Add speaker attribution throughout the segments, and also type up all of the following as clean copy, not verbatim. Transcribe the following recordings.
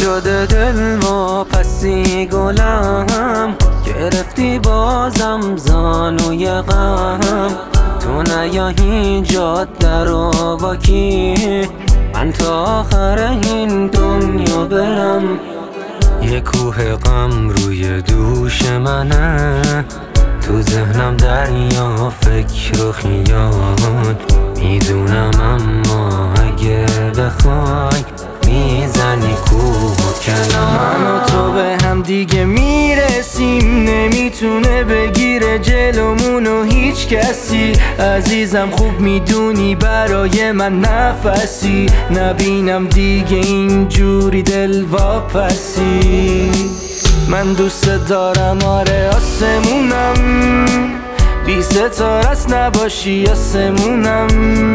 Speaker 1: شده دل واپسی گلم، گرفتی بازم زانوی غم. تو نیایی جاده رو با کی، من تا آخر این دنیا برم. یه کوه غم روی دوش منه، تو ذهنم دریا فکر و خیال. میدونم اما اگه بخوای میزنی کوه و کنار.
Speaker 2: من و تو به هم دیگه میرسیم، نمیتونه بگیره جلومونو هیچ کسی. عزیزم خوب میدونی برای من نفسی، نبینم دیگه اینجوری دل واپسی. من دوست دارم آره آسمونم، بی ستاره است نباشی آسمونم.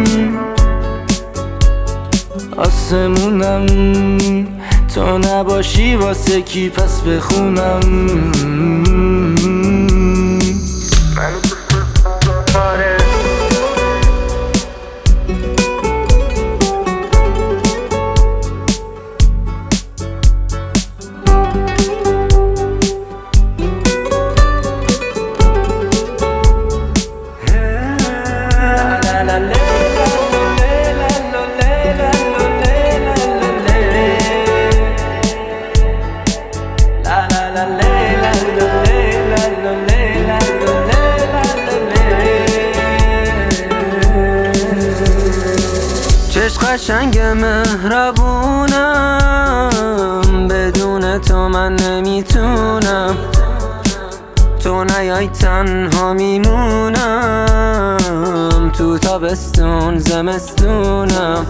Speaker 2: آسمونم تو نباشی واسه کی پس بخونم. من آره
Speaker 1: چشم قشنگ مهربونم، بدون تو من نمیتونم. تو نیای تنها میمونم، تو تابستون زمستونم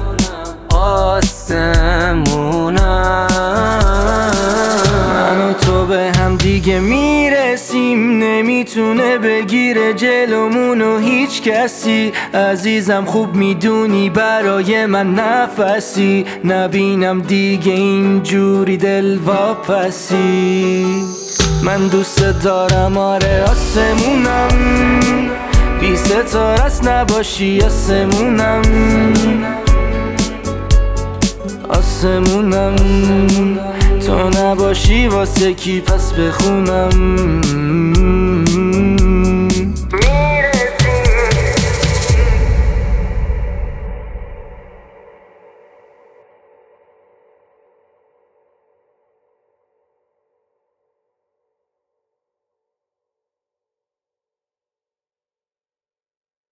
Speaker 1: آسمونم.
Speaker 2: من و تو به هم دیگه میرسیم، نمیتونه بگیره جلومونو هیچ کسی. عزیزم خوب میدونی برای من نفسی، نبینم دیگه اینجوری دل واپسی. من دوست دارم آره آسمونم، بی ستاره است نباشی آسمونم. آسمونم تو نباشی واسه کی پس بخونم.